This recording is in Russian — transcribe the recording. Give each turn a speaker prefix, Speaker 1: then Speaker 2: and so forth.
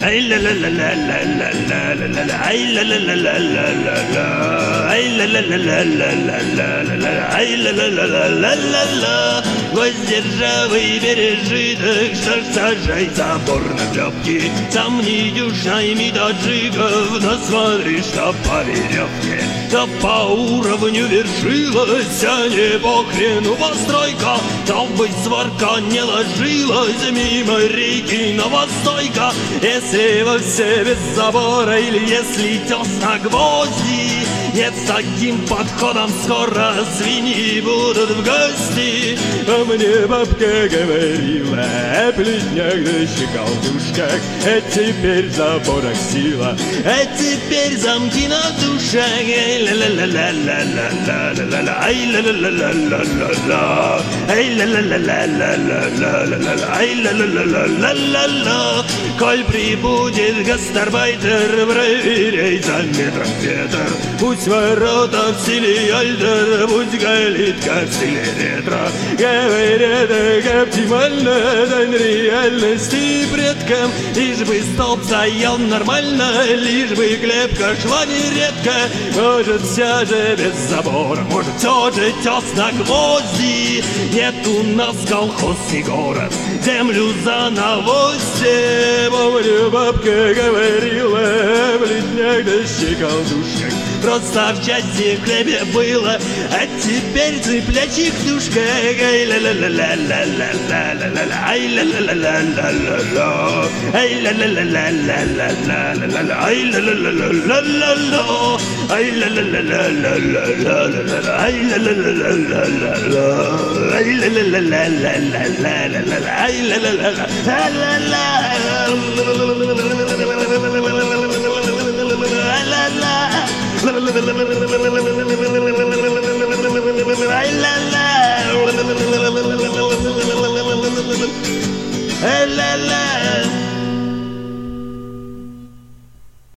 Speaker 1: Ay la la la la la la la la la la. Ay la la la la la la la. Ay la la la la la la la la la. Ay la la la la la la la. Воздержавый пережиток, что ж сажай забор на тряпке. Там не дюшай медоджигов, насмотришь, что по веревке. Да по уровню вершилась, а не по хрену постройка. Там бы сварка не ложилась мимо реки новостойка. Если во все без забора или если тесно гвозди, нет, с таким подходом скоро свиньи будут в гости. А мне бабка говорила о плетнях да щеколдушках, а теперь в заборах сила, а теперь замки на душах. Ай ла ла ла ла ла ла ла ла ла, ай ла ла ла ла ла ла ла, ай ла ла ла ла ла ла ла ла ла, ай ла ла ла ла ла ла ла. Коль прибудет гастарбайтер, проверяй за метром ветер. Пусть ворота в стиле альтер, пусть калитка в стиле ретро. Говорят, так оптимально, дань реальности предкам. Лишь бы столб стоял нормально, лишь бы клепка шла нередко. Может, все же без забора, может, все же тесно гвозди. Нет у нас колхоз и город, землю за навозьте. Помню, бабка говорила о плетнях да щеколдушках. Просто в части хлебе было, а теперь цыплячьих душка. Ай ла ла ла ла ла ла ла ла ла, ай ла ла ла ла ла ла ла, ай ла ла ла ла ла ла ла ла ла, ай ла ла ла ла ла ла ла, ай ла ла ла ла ла ла ла ла, ай ла ла ла ла ла ла ла, ай ла ла ла ла ла ла ла ла, ай ла ла ла ла ла ла. Ay la la